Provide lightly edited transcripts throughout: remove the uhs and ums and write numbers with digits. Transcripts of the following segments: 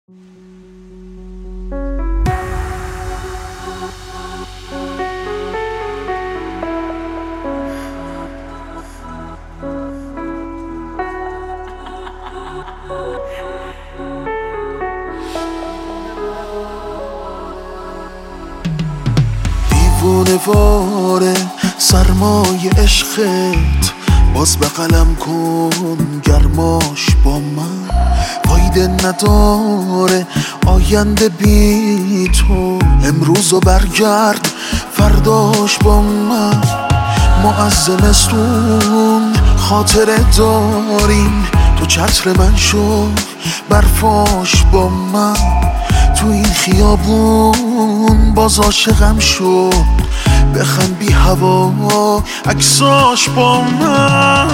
دیوونه واره سرمای عشقت، باز بغلم کن گرماش با من. فایده نداره آینده بی تو، امروزو برگرد فرداش با من. ما از زمستون خاطره داریم، تو چتر من شو برفاش با من. تو این خیابون باز عاشقم شد، بخند بی هوا عکساش با من.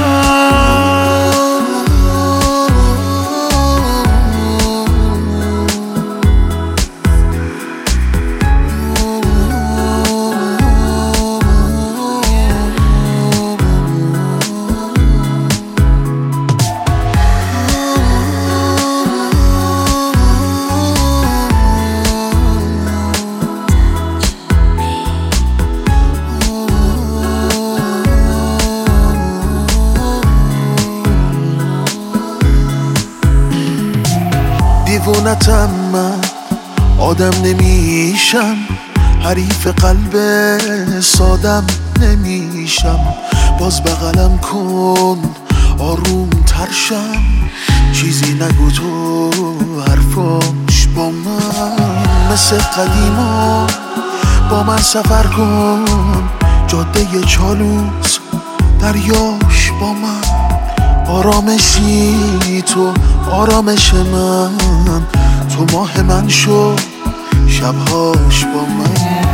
دیوونتم من، آدم نمیشم، حریف قلب سادم نمیشم. باز بغلم کن آروم ترشم، چیزی نگو تو حرفاش با من. مثل قدیما با من سفر کن، جاده چالوس دریاش با من. آرامشی تو آرامش من، تو ماه من شو شبهاش با من.